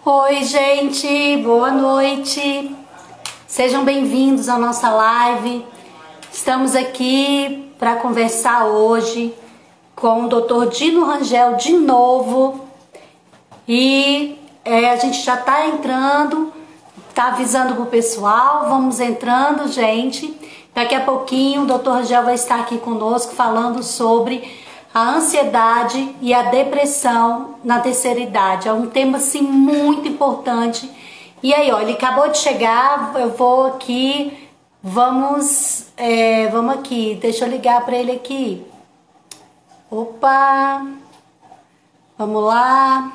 Oi, gente, boa noite. Sejam bem-vindos à nossa live. Estamos aqui para conversar hoje com o Dr. Dino Rangel de novo. E a gente já está entrando, está avisando para o pessoal. Vamos entrando, gente. Daqui a pouquinho o Dr. Rangel vai estar aqui conosco falando sobre a ansiedade e a depressão na terceira idade. É um tema, assim, muito importante. E aí, ó, ele acabou de chegar, eu vou aqui, vamos aqui, deixa eu ligar para ele aqui. Opa, vamos lá.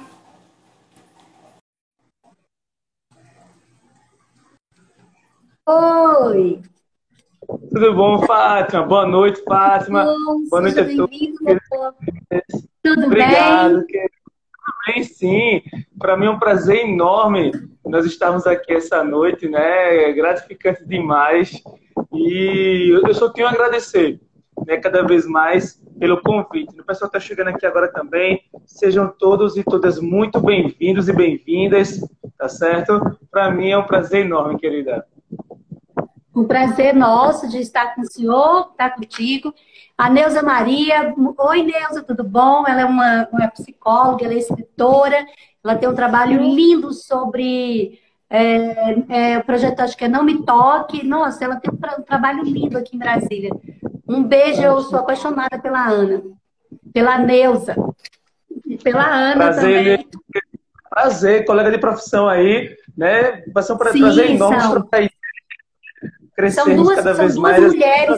Oi. Tudo bom, Fátima? Boa noite, Fátima. Boa noite a todos. Tudo Obrigado. bem? Tudo bem, sim. Para mim é um prazer enorme nós estarmos aqui essa noite, né? É gratificante demais. E eu só tenho a agradecer, né, cada vez mais pelo convite. O pessoal está chegando aqui agora também. Sejam todos e todas muito bem-vindos e bem-vindas, tá certo? Para mim é um prazer enorme, querida. Um prazer nosso de estar com o senhor, estar contigo. A Neuza Maria. Oi, Neuza, tudo bom? Ela é uma psicóloga, ela é escritora, ela tem um trabalho lindo sobre o projeto, acho que é Não Me Toque. Nossa, ela tem um trabalho lindo aqui em Brasília. Um beijo, eu sou apaixonada pela Ana, pela Neuza e pela Ana Prazer, também. prazer, colega de profissão aí, né? Vai ser um Sim, prazer enorme trocar aí, crescermos cada vez mais. Mulheres.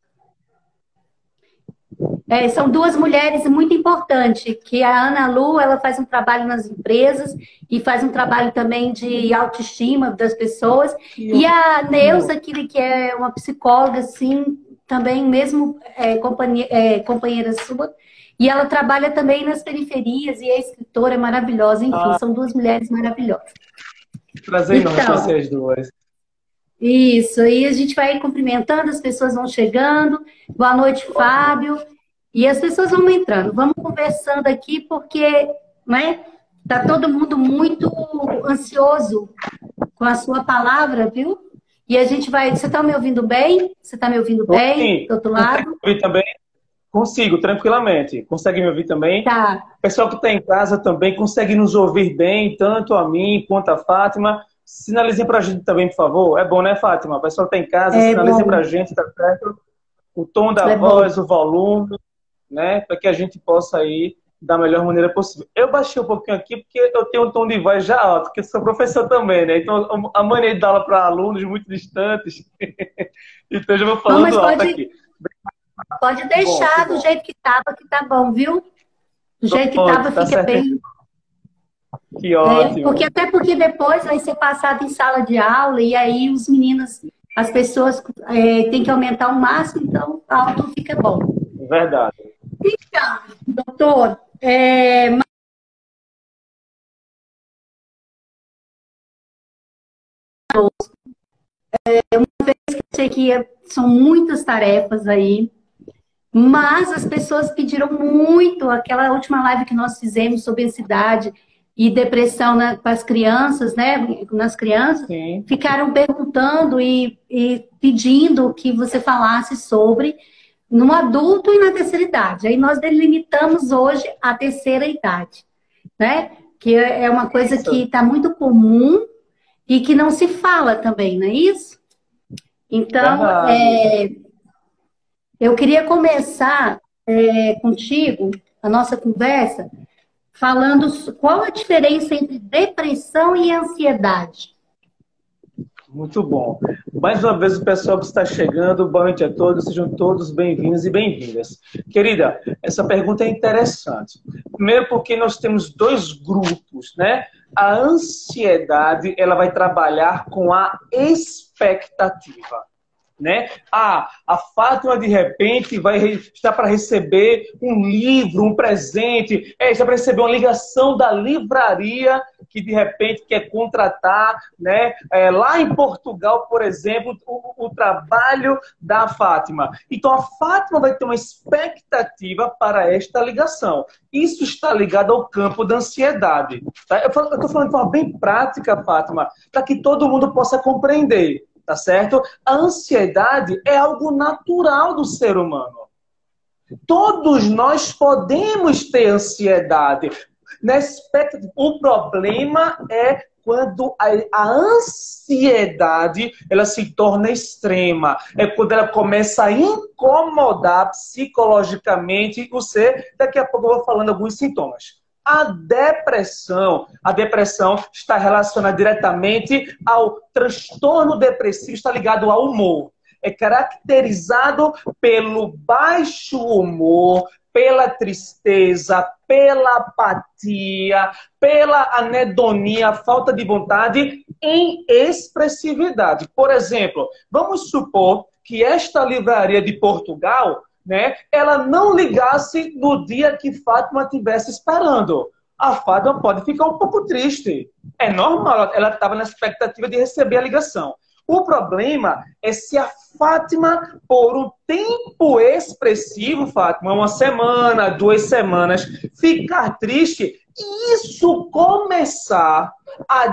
São duas mulheres muito importantes, que a Ana Lu, ela faz um trabalho nas empresas e faz um trabalho também de autoestima das pessoas. E a Neuza, que é uma psicóloga, assim, também mesmo companheira sua, e ela trabalha também nas periferias e é escritora, é maravilhosa. Enfim, são duas mulheres maravilhosas. Prazer enorme conhecer as duas. Isso, aí a gente vai cumprimentando, as pessoas vão chegando. Boa noite, Fábio. E as pessoas vão entrando. Vamos conversando aqui porque, né, tá todo mundo muito ansioso com a sua palavra, viu? E a gente vai... Você está me ouvindo bem? Você está me ouvindo bem? Sim. Do outro lado? Consegue me ouvir também? Consigo, tranquilamente. Consegue me ouvir também? Tá. O pessoal que está em casa também consegue nos ouvir bem, tanto a mim quanto a Fátima. Sinalizem para a gente também, por favor. É bom, né, Fátima? O pessoal que está em casa, sinalizem para a gente, tá certo? O tom da voz, o volume, né? Para que a gente possa aí da melhor maneira possível. Eu baixei um pouquinho aqui porque eu tenho um tom de voz já alto, porque eu sou professor também, né? Então, a mania de dar aula para alunos muito distantes. Então, eu já vou falando alto aqui. Pode deixar do jeito que estava, que tá bom, viu? Do jeito que estava, fica certo. bem. Que ótimo. Até porque depois vai ser passado em sala de aula e aí os meninos, as pessoas têm que aumentar o máximo, então o alto fica bom. Verdade. Então, doutor, uma vez que eu sei que são muitas tarefas aí, mas as pessoas pediram muito, aquela última live que nós fizemos sobre ansiedade e depressão para as crianças, né? Nas crianças, Sim. Ficaram perguntando e pedindo que você falasse sobre no adulto e na terceira idade. Aí nós delimitamos hoje a terceira idade, né? Que é uma coisa que está muito comum e que não se fala também, não é isso? Então, eu queria começar contigo a nossa conversa falando qual a diferença entre depressão e ansiedade. Muito bom. Mais uma vez o pessoal que está chegando, boa noite a todos, sejam todos bem-vindos e bem-vindas. Querida, essa pergunta é interessante. Primeiro porque nós temos dois grupos, né? A ansiedade, ela vai trabalhar com a expectativa, né? A Fátima, de repente, está para receber um livro, um presente, está para receber uma ligação da livraria que de repente quer contratar, né, lá em Portugal, por exemplo, o trabalho da Fátima. Então a Fátima vai ter uma expectativa para esta ligação. Isso está ligado ao campo da ansiedade. Tá? Eu estou falando de forma bem prática, Fátima, para que todo mundo possa compreender, tá certo? A ansiedade é algo natural do ser humano. Todos nós podemos ter ansiedade. O problema é quando a ansiedade ela se torna extrema. É quando ela começa a incomodar psicologicamente você. Daqui a pouco eu vou falando alguns sintomas. A depressão está relacionada diretamente ao transtorno depressivo, está ligado ao humor. É caracterizado pelo baixo humor, pela tristeza, pela apatia, pela anedonia, falta de vontade em expressividade. Por exemplo, vamos supor que esta livraria de Portugal, né, ela não ligasse no dia que Fátima estivesse esperando. A Fátima pode ficar um pouco triste. É normal, ela estava na expectativa de receber a ligação. O problema é se a Fátima, por um tempo expressivo, Fátima, 1 semana, 2 semanas, ficar triste, isso começar a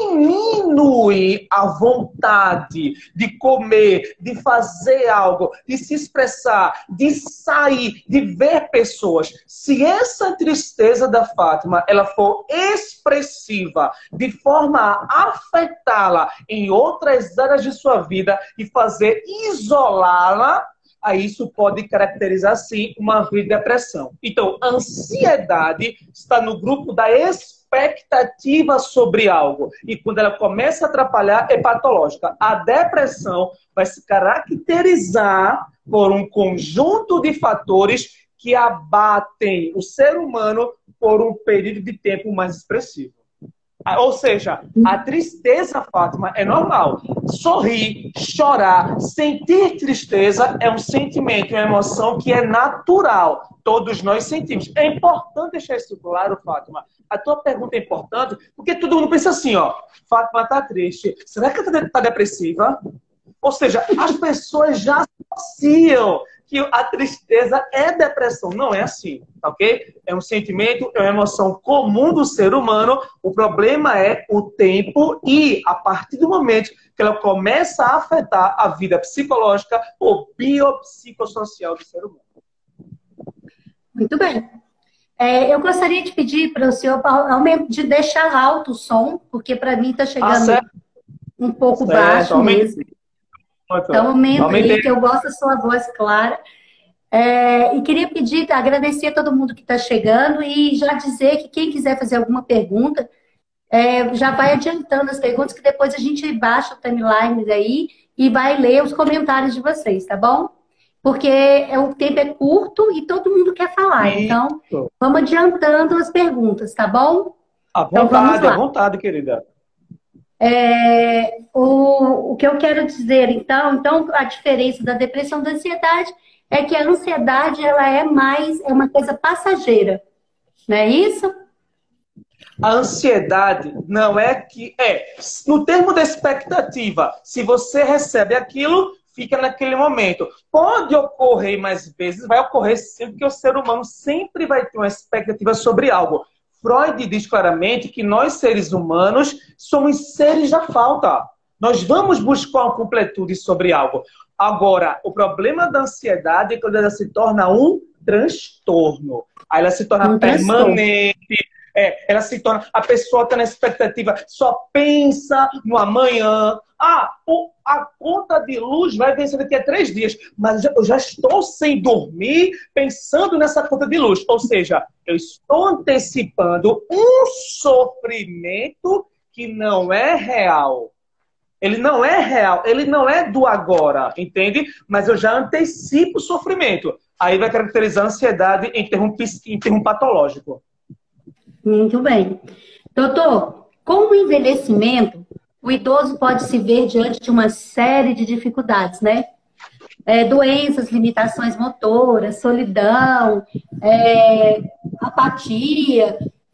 diminuir a vontade de comer, de fazer algo, de se expressar, de sair, de ver pessoas. Se essa tristeza da Fátima ela for expressiva, de forma a afetá-la em outras áreas de sua vida e fazer isolá-la, aí isso pode caracterizar, sim, uma vida de depressão. Então, a ansiedade está no grupo da expectativa sobre algo. E quando ela começa a atrapalhar, é patológica. A depressão vai se caracterizar por um conjunto de fatores que abatem o ser humano por um período de tempo mais expressivo. Ou seja, a tristeza, Fátima, é normal. Sorrir, chorar, sentir tristeza é um sentimento, uma emoção que é natural. Todos nós sentimos. É importante deixar isso claro, Fátima. A tua pergunta é importante porque todo mundo pensa assim, ó, Fátima está triste. Será que ela está depressiva? Ou seja, as pessoas já associam que a tristeza é depressão. Não é assim, ok? É um sentimento, é uma emoção comum do ser humano. O problema é o tempo e, a partir do momento que ela começa a afetar a vida psicológica ou biopsicossocial do ser humano. Muito bem. Eu gostaria de pedir para o senhor de deixar alto o som, porque para mim está chegando um pouco baixo mesmo. Então, aumenta aí, que eu gosto da sua voz clara. E queria pedir, agradecer a todo mundo que está chegando e já dizer que quem quiser fazer alguma pergunta, já vai adiantando as perguntas, que depois a gente baixa o timeline aí e vai ler os comentários de vocês, tá bom? Porque o tempo é curto e todo mundo quer falar. Então, vamos adiantando as perguntas, tá bom? À vontade, querida. O que eu quero dizer, então, a diferença da depressão e da ansiedade é que a ansiedade ela é uma coisa passageira, não é isso? A ansiedade não é que... no termo da expectativa, se você recebe aquilo, fica naquele momento. Pode ocorrer mais vezes, vai ocorrer sempre, porque o ser humano sempre vai ter uma expectativa sobre algo. Freud diz claramente que nós, seres humanos, somos seres da falta. Nós vamos buscar uma completude sobre algo. Agora, o problema da ansiedade é quando ela se torna um transtorno. Aí ela se torna permanente. Ela se torna... A pessoa está na expectativa, só pensa no amanhã. A conta de luz vai vencer daqui a 3 dias, mas eu já estou sem dormir pensando nessa conta de luz. Ou seja, eu estou antecipando um sofrimento que não é real. Ele não é real, ele não é do agora, entende? Mas eu já antecipo o sofrimento. Aí vai caracterizar a ansiedade em termo patológico. Muito bem. Doutor, com o envelhecimento, o idoso pode se ver diante de uma série de dificuldades, né? Doenças, limitações motoras, solidão, apatia,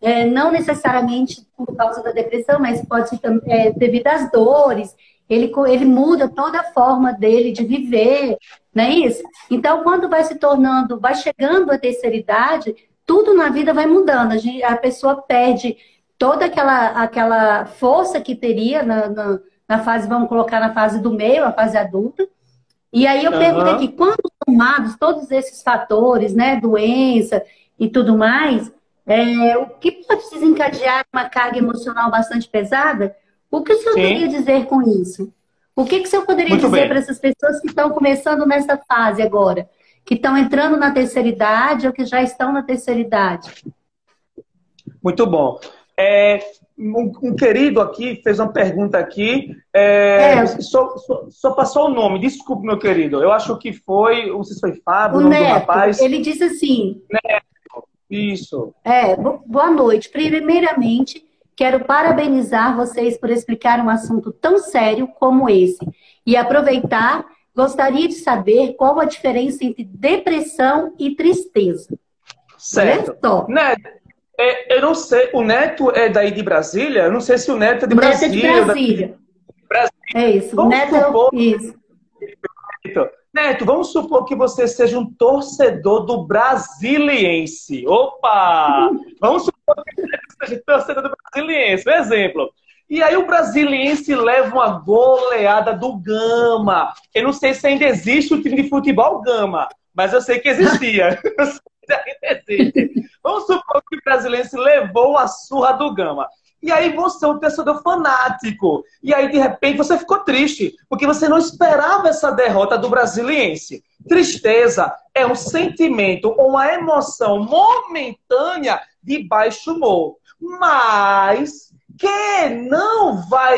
não necessariamente por causa da depressão, mas pode ser devido às dores. Ele muda toda a forma dele de viver, não é isso? Então, quando vai chegando a terceira idade, tudo na vida vai mudando. A pessoa perde toda aquela força que teria na fase, vamos colocar na fase do meio, a fase adulta. E aí eu pergunto aqui, quando somados todos esses fatores, né, doença e tudo mais, o que pode desencadear uma carga emocional bastante pesada? O que o senhor queria dizer com isso? O que o senhor poderia dizer para essas pessoas que estão começando nessa fase agora? Que estão entrando na terceira idade ou que já estão na terceira idade? Muito bom. Um querido aqui fez uma pergunta aqui. Só passou o nome. Desculpe, meu querido. Eu acho que foi, não sei se foi Fábio, o nome do rapaz. Ele disse assim... Neto, isso. Boa noite. Primeiramente, quero parabenizar vocês por explicar um assunto tão sério como esse. E aproveitar, gostaria de saber qual a diferença entre depressão e tristeza. Certo. Neto, eu não sei, o Neto é daí de Brasília? Eu não sei se o Neto é de Brasília. Neto é de Brasília. É isso. Vamos supor... Isso. Neto, vamos supor que você seja um torcedor do Brasiliense. Opa! Vamos supor que você seja torcedor do Brasiliense. Um exemplo. E aí o Brasiliense leva uma goleada do Gama. Eu não sei se ainda existe o time de futebol Gama, mas eu sei que existia. Ainda existe. Vamos supor que o Brasiliense levou a surra do Gama. E aí você é um torcedor fanático. E aí, de repente, você ficou triste, porque você não esperava essa derrota do Brasiliense. Tristeza é um sentimento ou uma emoção momentânea de baixo humor, mas que não vai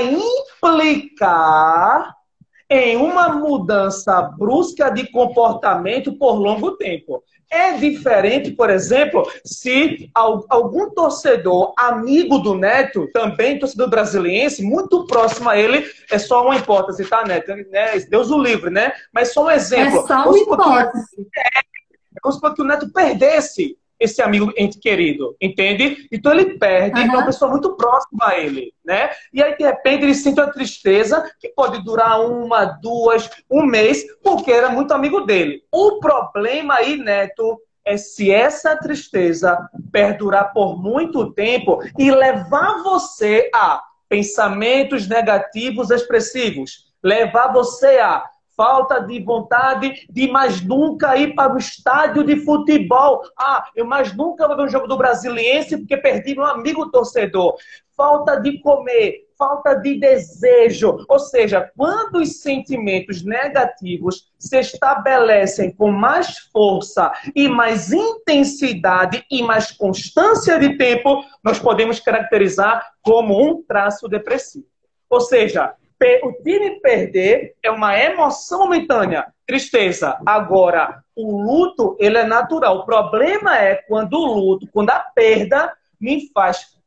implicar em uma mudança brusca de comportamento por longo tempo. É diferente, por exemplo, se algum torcedor amigo do Neto, também torcedor brasiliense, muito próximo a ele, é só uma hipótese, tá, Neto? Deus o livre, né? Mas só um exemplo. É só uma hipótese. Vamos supor que o Neto perdesse esse amigo ente querido, entende? Então ele perde, é uma pessoa muito próxima a ele, né? E aí, de repente, ele sente uma tristeza que pode durar 1, 2, um mês, porque era muito amigo dele. O problema aí, Neto, é se essa tristeza perdurar por muito tempo e levar você a pensamentos negativos expressivos, levar você a falta de vontade de mais nunca ir para o estádio de futebol. Eu mais nunca vou ver um jogo do Brasiliense porque perdi meu amigo torcedor. Falta de comer, falta de desejo. Ou seja, quando os sentimentos negativos se estabelecem com mais força e mais intensidade e mais constância de tempo, nós podemos caracterizar como um traço depressivo. Ou seja, o time perder é uma emoção momentânea, tristeza. Agora, o luto, ele é natural. O problema é quando o luto, quando a perda me faz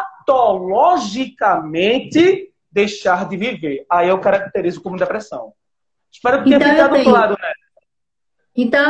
patologicamente deixar de viver. Aí eu caracterizo como depressão. Espero que tenha ficado claro, né? Então,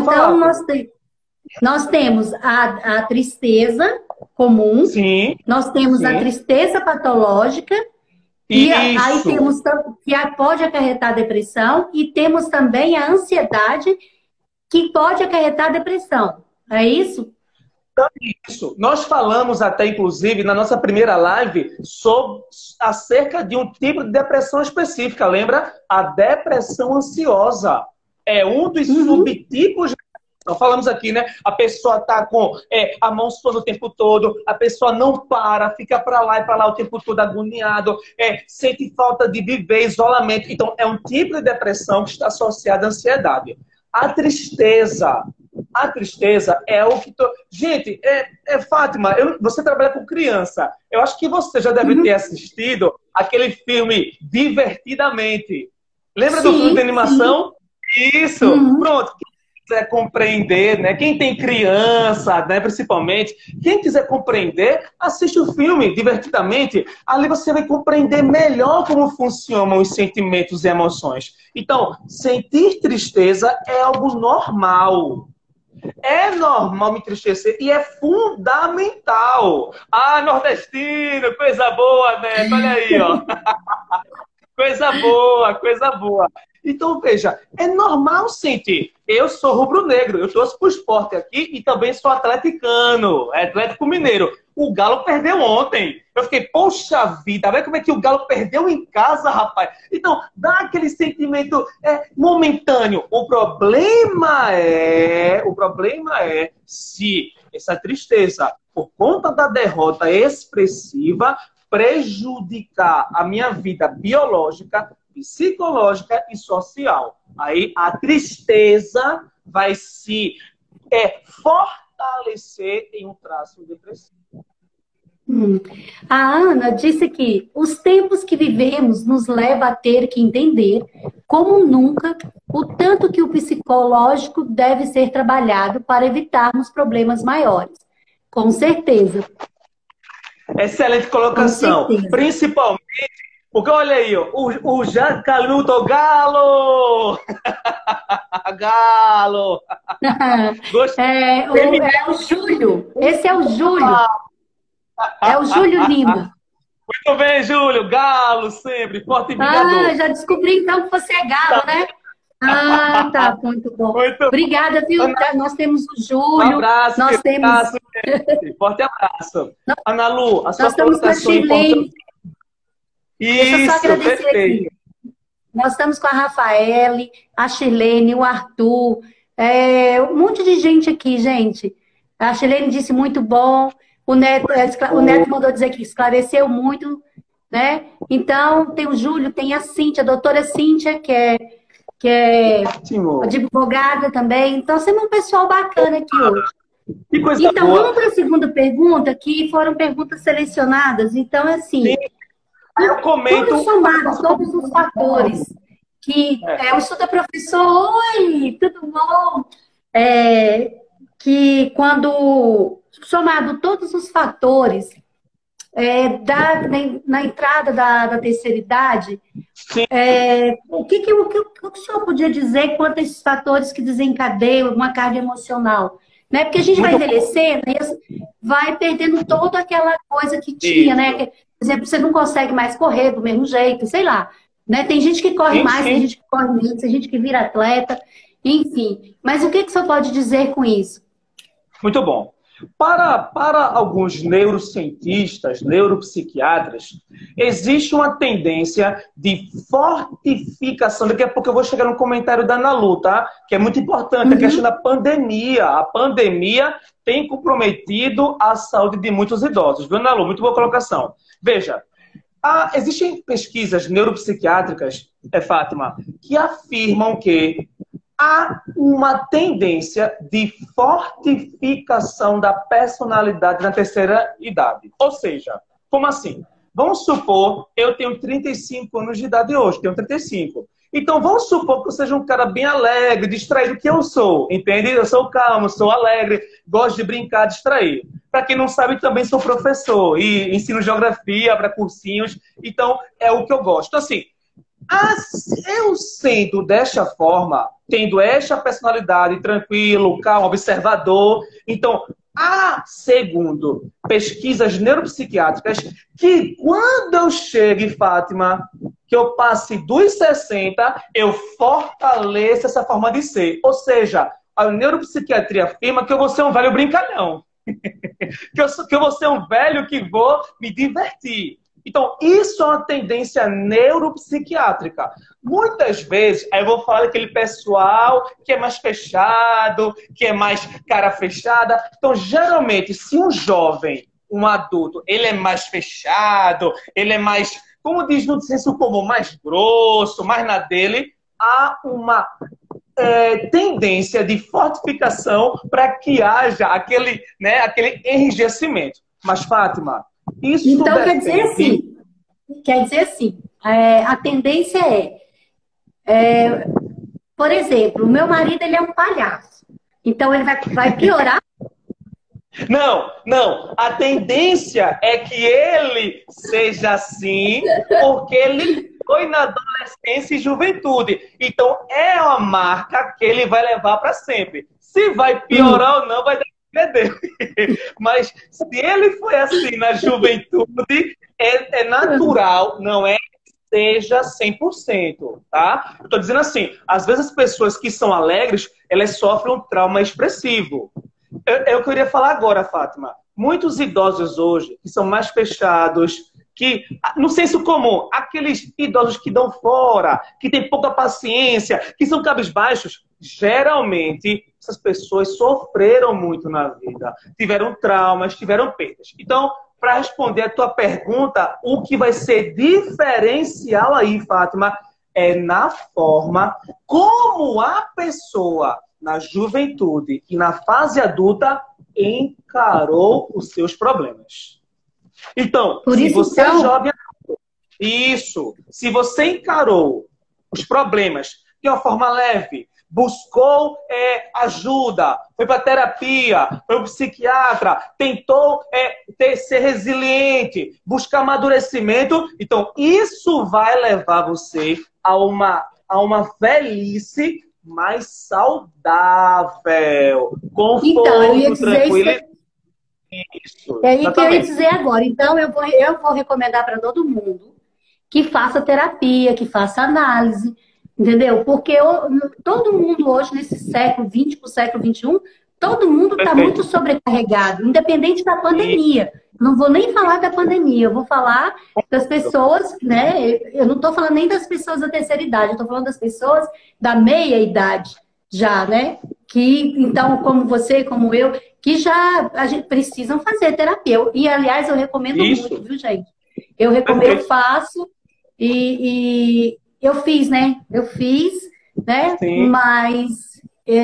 nós temos a tristeza comum, nós temos a tristeza patológica, e aí temos que pode acarretar depressão, e temos também a ansiedade, que pode acarretar depressão. É isso? Isso. Nós falamos até, inclusive, na nossa primeira live, acerca de um tipo de depressão específica. Lembra? A depressão ansiosa. É um dos subtipos. Nós falamos aqui, né? A pessoa tá com a mão suando o tempo todo, a pessoa não para, fica para lá e para lá o tempo todo agoniado, sente falta de viver, isolamento. Então, é um tipo de depressão que está associada à ansiedade. A tristeza é o que... Gente, Fátima, você trabalha com criança. Eu acho que você já deve ter assistido aquele filme Divertidamente. Lembra do filme de animação? Isso! Pronto. Quiser compreender, né? Quem tem criança, né, principalmente, quem quiser compreender, assiste o filme Divertidamente. Ali você vai compreender melhor como funcionam os sentimentos e emoções. Então, sentir tristeza é algo normal. É normal me entristecer e é fundamental. Ah, nordestino, coisa boa, Neto, olha aí, ó. Coisa boa, coisa boa. Então, veja, é normal sentir. Eu sou rubro-negro, eu torço pro esporte aqui e também sou atleticano, Atlético Mineiro. O Galo perdeu ontem. Eu fiquei, poxa vida, vê como é que o Galo perdeu em casa, rapaz. Então, dá aquele sentimento momentâneo. O problema é se essa tristeza, por conta da derrota expressiva, prejudicar a minha vida biológica, psicológica e social. Aí a tristeza vai se fortalecer em um traço depressivo. A Ana disse que os tempos que vivemos nos leva a ter que entender, como nunca, o tanto que o psicológico deve ser trabalhado para evitarmos problemas maiores. Com certeza. Excelente colocação. Principalmente, porque olha aí, ó, o Jacaluto Galo! Galo! É o Júlio. Esse é o Júlio. É o Júlio Lima. Muito bem, Júlio. Galo sempre, forte e vingador. Ah, já descobri então que você é galo, né? Ah, tá, muito bom. Muito Obrigada, viu? Nós temos o Júlio. Um abraço, nós temos... abraço, forte abraço. Ana Lu, a sua nós estamos com a Shirlene. Deixa eu só agradecer aqui. Nós estamos com a Rafaele, a Shirlene, o Arthur, um monte de gente aqui, gente. A Shirlene disse muito bom. O Neto mandou dizer que esclareceu muito, né? Então, tem o Júlio, tem a Cíntia, a doutora Cíntia, que é advogada também. Então, sempre um pessoal bacana aqui hoje. Que coisa então, boa. vamos para a segunda pergunta, que foram perguntas selecionadas. Então, assim, sim. Eu comento... Todos somados, todos os fatores que... o Estuda Professor, oi, tudo bom? Que quando... Somado todos os fatores na entrada da terceira idade, o que o senhor podia dizer quanto a esses fatores que desencadeiam uma carga emocional? Né? Porque a gente vai envelhecendo e vai perdendo toda aquela coisa que tinha, né? Por exemplo, você não consegue mais correr do mesmo jeito, sei lá. Né? Tem gente que corre mais, tem gente que corre menos, tem gente que vira atleta, enfim. Mas o que o senhor pode dizer com isso? Muito bom. Para alguns neurocientistas, neuropsiquiatras, existe uma tendência de fortificação. Daqui a pouco eu vou chegar no comentário da Ana Lu, tá? Que é muito importante, a questão da pandemia. A pandemia tem comprometido a saúde de muitos idosos. Viu, Ana Lu? Muito boa colocação. Veja, existem pesquisas neuropsiquiátricas, Fátima, que afirmam que há uma tendência de fortificação da personalidade na terceira idade. Ou seja, como assim? Vamos supor, eu tenho 35 anos de idade hoje, tenho 35. Então, vamos supor que eu seja um cara bem alegre, distraído, que eu sou, entende? Eu sou calmo, sou alegre, gosto de brincar, distrair. Para quem não sabe, também sou professor e ensino geografia para cursinhos, então é o que eu gosto. Assim, eu sendo desta forma, tendo esta personalidade tranquilo, calmo, observador, então, segundo pesquisas neuropsiquiátricas, que quando eu chegue, Fátima, que eu passe dos 60, eu fortaleço essa forma de ser. Ou seja, a neuropsiquiatria afirma que eu vou ser um velho brincalhão. que eu vou ser um velho que vou me divertir. Então, isso é uma tendência neuropsiquiátrica. Muitas vezes, aí eu vou falar daquele pessoal que é mais fechado, que é mais cara fechada. Então, geralmente, se um jovem, um adulto, ele é mais fechado, ele é mais, como diz no senso comum, mais grosso, mais na dele, há uma tendência de fortificação para que haja aquele enrijecimento. Mas, Fátima, isso então, quer dizer assim, a tendência por exemplo, o meu marido ele é um palhaço, então ele vai piorar? Não, a tendência é que ele seja assim, porque ele foi na adolescência e juventude, então é uma marca que ele vai levar para sempre. Se vai piorar ou não, vai depender dele. Mas se ele foi assim na juventude, é natural, não é que seja 100%, tá? Eu tô dizendo assim, às vezes as pessoas que são alegres, elas sofrem um trauma expressivo. Eu queria falar agora, Fátima. Muitos idosos hoje, que são mais fechados, que, no senso comum, aqueles idosos que dão fora, que têm pouca paciência, que são cabisbaixos, geralmente essas pessoas sofreram muito na vida, tiveram traumas, tiveram perdas. Então, para responder a tua pergunta, o que vai ser diferencial aí, Fátima, é na forma como a pessoa, na juventude e na fase adulta, encarou os seus problemas. Então, se você é jovem, isso, se você encarou os problemas de uma forma leve, buscou ajuda, foi para terapia, foi para o psiquiatra, tentou ser resiliente, buscar amadurecimento, então isso vai levar você a uma velhice mais saudável, conforto, então, eu ia dizer tranquilo. Isso, é aí que eu ia dizer agora. Então, eu vou recomendar para todo mundo que faça terapia, que faça análise, entendeu? Porque todo mundo hoje, nesse século XX para o século XXI, todo mundo está muito sobrecarregado, independente da pandemia. Não vou nem falar da pandemia, eu vou falar das pessoas, né? Eu não estou falando nem das pessoas da terceira idade, eu estou falando das pessoas da meia idade já, né? Que, então, como você, como eu, que já a gente precisam fazer terapia. E, aliás, eu recomendo muito, viu, gente? Eu recomendo, eu faço e eu fiz, né? Eu fiz, né? Sim. Mas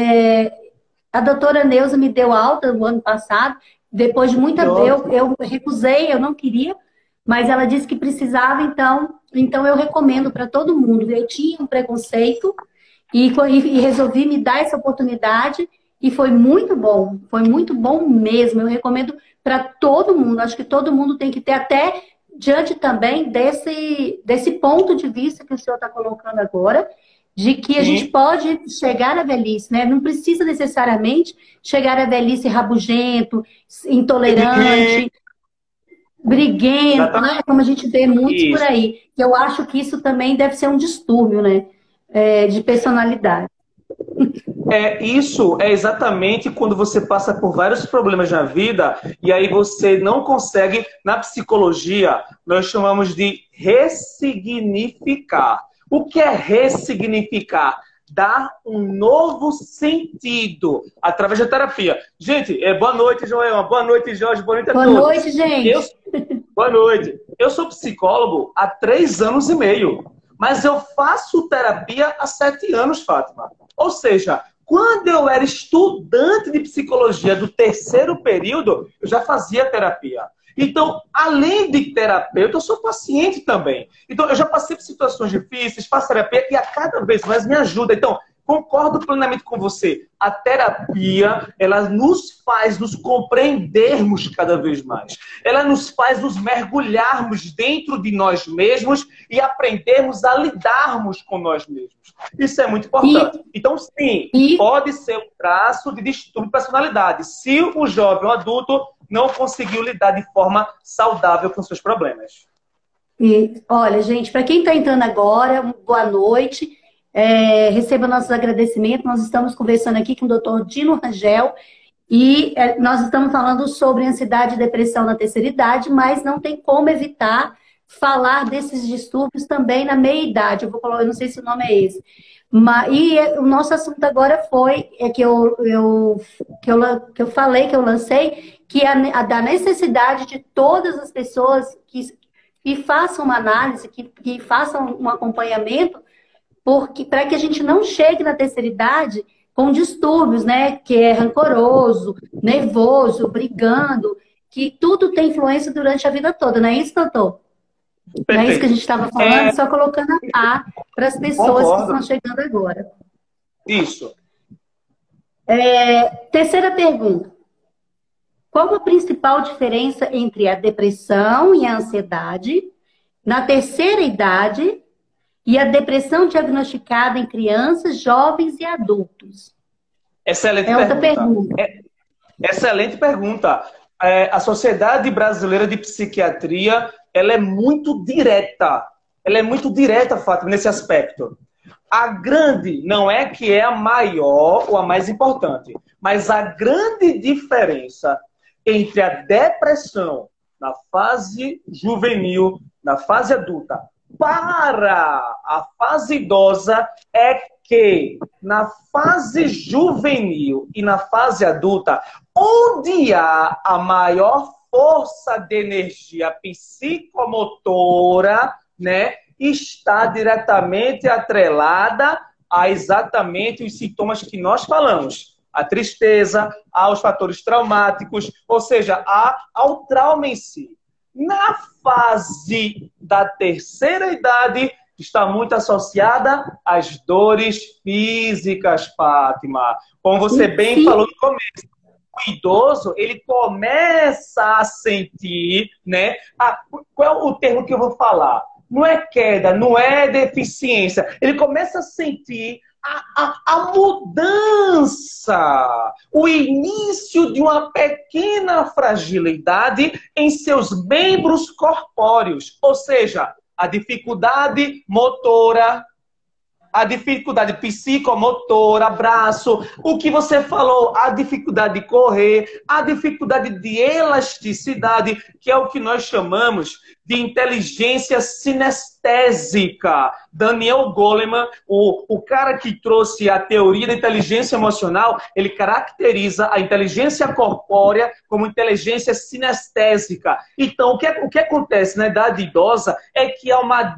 a doutora Neuza me deu alta no ano passado, depois de muita... Eu recusei, eu não queria, mas ela disse que precisava, então eu recomendo para todo mundo. Eu tinha um preconceito e resolvi me dar essa oportunidade e foi muito bom mesmo. Eu recomendo para todo mundo, acho que todo mundo tem que ter, até diante também desse ponto de vista que o senhor está colocando agora, de que a gente pode chegar à velhice, né? Não precisa necessariamente chegar à velhice rabugento, intolerante, briguento, né? Como a gente vê muitos por aí. Eu acho que isso também deve ser um distúrbio, né? De personalidade. Isso é exatamente quando você passa por vários problemas na vida e aí você não consegue, na psicologia, nós chamamos de ressignificar. O que é ressignificar? Dar um novo sentido através da terapia. Gente, boa noite, Joelma. Boa noite, Jorge. Boa noite a todos. Boa noite, gente. Boa noite. Eu sou psicólogo há 3 anos e meio, mas eu faço terapia há 7 anos, Fátima. Ou seja, quando eu era estudante de psicologia do 3º período, eu já fazia terapia. Então, além de terapeuta, eu sou paciente também. Então, eu já passei por situações difíceis, faço terapia e a cada vez mais me ajuda. Então, concordo plenamente com você. A terapia, ela nos faz nos compreendermos cada vez mais. Ela nos faz nos mergulharmos dentro de nós mesmos e aprendermos a lidarmos com nós mesmos. Isso é muito importante. Então, sim, pode ser um traço de distúrbio de personalidade. Se o jovem ou adulto não conseguiu lidar de forma saudável com seus problemas. Olha, gente, para quem está entrando agora, boa noite. Receba nossos agradecimentos. Nós estamos conversando aqui com o Dr. Dino Rangel e nós estamos falando sobre ansiedade e depressão na terceira idade, mas não tem como evitar falar desses distúrbios também na meia-idade. Eu não sei se o nome é esse. O nosso assunto agora foi que eu falei, que eu lancei, que da necessidade de todas as pessoas que façam uma análise, que façam um acompanhamento, para que a gente não chegue na terceira idade com distúrbios, né? Que é rancoroso, nervoso, brigando, que tudo tem influência durante a vida toda, não é isso, doutor? Perfeito. Não é isso que a gente estava falando? Só colocando a par para as pessoas que estão chegando agora. Isso. Terceira pergunta. Qual a principal diferença entre a depressão e a ansiedade na terceira idade e a depressão diagnosticada em crianças, jovens e adultos? Excelente É outra pergunta. pergunta. Excelente pergunta. A Sociedade Brasileira de Psiquiatria, ela é muito direta. Ela é muito direta, Fátima, nesse aspecto. A grande, não é que é a maior ou a mais importante, mas a grande diferença entre a depressão na fase juvenil, na fase adulta, para a fase idosa é que na fase juvenil e na fase adulta, onde há a maior força de energia psicomotora, né, está diretamente atrelada a exatamente os sintomas que nós falamos. A tristeza, aos fatores traumáticos, ou seja, ao trauma em si. Na fase da terceira idade, está muito associada às dores físicas, Fátima. Como você bem falou no começo, o idoso, ele começa a sentir, né? Qual é o termo que eu vou falar? Não é queda, não é deficiência. Ele começa a sentir a mudança, o início de uma pequena fragilidade em seus membros corpóreos. Ou seja, a dificuldade motora, a dificuldade psicomotora, braço, o que você falou, a dificuldade de correr, a dificuldade de elasticidade, que é o que nós chamamos de inteligência sinestésica. Daniel Goleman, o cara que trouxe a teoria da inteligência emocional, ele caracteriza a inteligência corpórea como inteligência sinestésica. Então, o que acontece na idade idosa é que há uma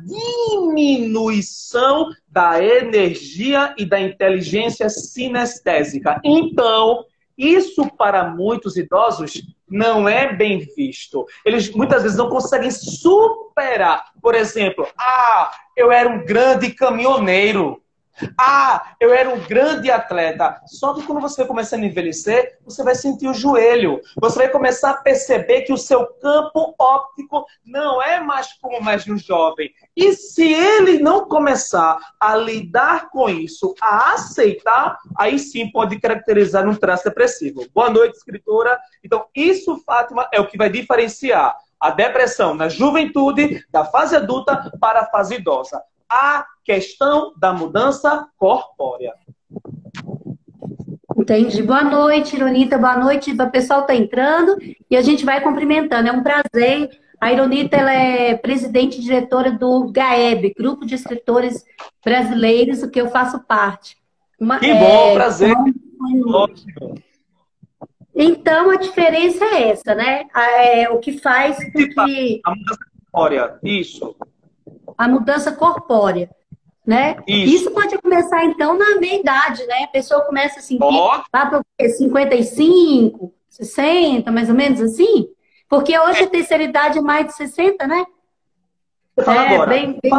diminuição da energia e da inteligência sinestésica. Então, isso para muitos idosos não é bem visto. Eles muitas vezes não conseguem superar. Por exemplo, eu era um grande caminhoneiro. Eu era um grande atleta. Só que quando você começa a envelhecer, você vai sentir o joelho. Você vai começar a perceber que o seu campo óptico não é mais como mais no jovem. E se ele não começar a lidar com isso, a aceitar, aí sim pode caracterizar um traço depressivo. Boa noite, escritora. Então, isso, Fátima, é o que vai diferenciar a depressão na juventude, da fase adulta para a fase idosa. A questão da mudança corpórea. Entendi. Boa noite, Ironita. Boa noite. O pessoal está entrando e a gente vai cumprimentando. É um prazer. A Ironita, ela é presidente e diretora do GAEB, Grupo de Escritores Brasileiros, do que eu faço parte. Que bom, prazer. Ótimo. Então, a diferença é essa, né? O que faz com que... A mudança corpórea, isso. A mudança corpórea, né? Isso pode começar, então, na meia-idade, né? A pessoa começa a sentir lá para 55, 60, mais ou menos assim. Porque hoje a terceira idade é mais de 60, né? Agora,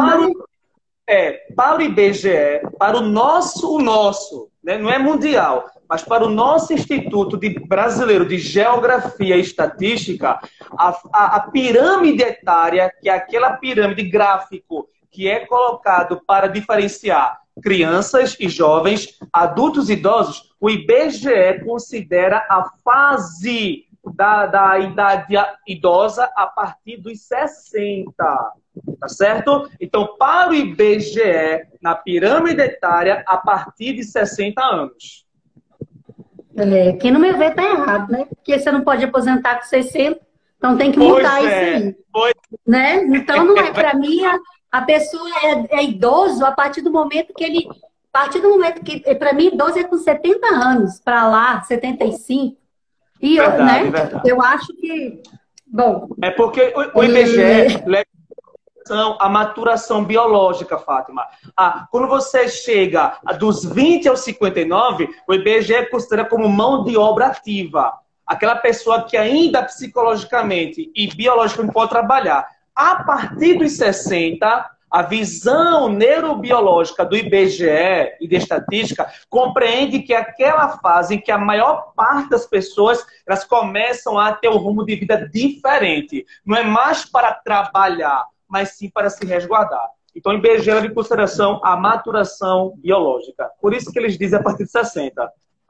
para o IBGE, para o nosso, né? Não é mundial, mas para o nosso Instituto Brasileiro de Geografia e Estatística, a pirâmide etária, que é aquela pirâmide gráfico que é colocado para diferenciar crianças e jovens, adultos e idosos, o IBGE considera a fase da idade idosa a partir dos 60. Tá certo? Então, para o IBGE, na pirâmide etária, a partir de 60 anos. Quem não me vê tá errado, né? Porque você não pode aposentar com 60, então tem que mudar isso aí. Né? Então, não é para mim, a pessoa é idoso a partir do momento que ele... A partir do momento que... Para mim, idoso é com 70 anos, para lá, 75. E verdade, né? Verdade. Eu acho que... Bom... É porque o IBGE... a maturação biológica, Fátima. Quando você chega dos 20 aos 59, o IBGE considera como mão de obra ativa. Aquela pessoa que ainda psicologicamente e biologicamente pode trabalhar. A partir dos 60, a visão neurobiológica do IBGE e de estatística compreende que aquela fase em que a maior parte das pessoas elas começam a ter um rumo de vida diferente. Não é mais para trabalhar, mas sim para se resguardar. Então, o IBGE leva em consideração a maturação biológica. Por isso que eles dizem a partir de 60.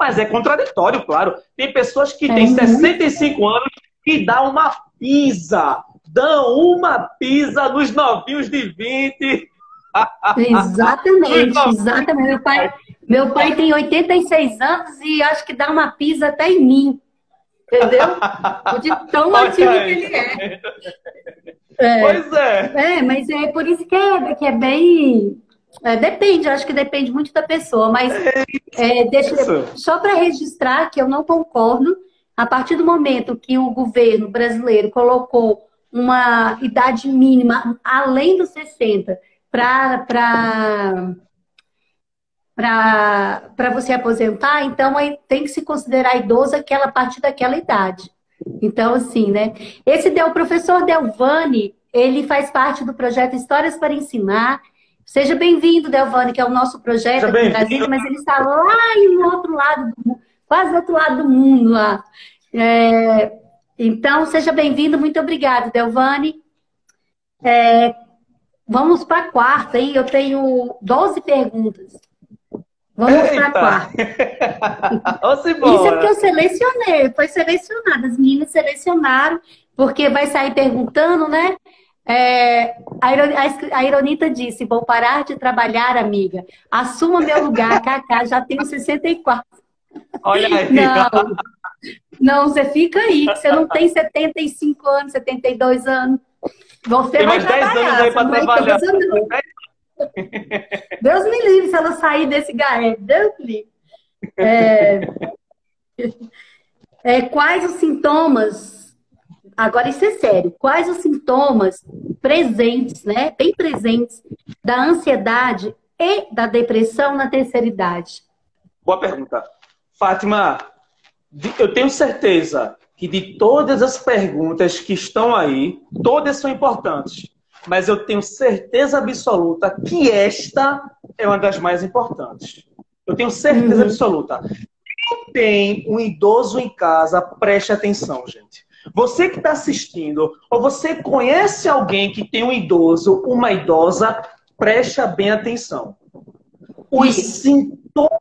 Mas é contraditório, claro. Tem pessoas que têm 65 anos e dão uma pisa. Dão uma pisa nos novinhos de 20. Exatamente, exatamente. Meu pai tem 86 anos e acho que dá uma pisa até em mim. Entendeu? De tão ativo que ele é. Pois é. Mas é por isso que é bem... depende, eu acho que depende muito da pessoa, mas só para registrar que eu não concordo, a partir do momento que o governo brasileiro colocou uma idade mínima além dos 60 para você aposentar, então aí tem que se considerar idoso a partir daquela idade. Então, assim, né? O professor Delvane, ele faz parte do projeto Histórias para Ensinar. Seja bem-vindo, Delvane, que é o nosso projeto aqui no Brasil, mas ele está lá no outro lado, quase do outro lado do mundo lá. Então, seja bem-vindo, muito obrigada, Delvane. Vamos para a quarta, hein? Eu tenho 12 perguntas. Vamos para a quarta. Vamos embora. Isso é porque eu selecionei, foi selecionado. As meninas selecionaram, porque vai sair perguntando, né? A Ironita disse: vou parar de trabalhar, amiga. Assuma meu lugar, Cacá, já tenho 64. Olha aí. Não, você fica aí, que você não tem 75 anos, 72 anos. Você tem vai mais 10 anos aí para trabalhar. Deus me livre se ela sair desse garé. Deus me livre. Quais os sintomas? Agora isso é sério. Quais os sintomas presentes, né? Bem presentes da ansiedade e da depressão na terceira idade? Boa pergunta. Fátima, eu tenho certeza que de todas as perguntas que estão aí, todas são importantes. Mas eu tenho certeza absoluta que esta é uma das mais importantes. Eu tenho certeza absoluta. Quem tem um idoso em casa, preste atenção, gente. Você que está assistindo, ou você conhece alguém que tem um idoso, uma idosa, preste bem atenção. Os sintomas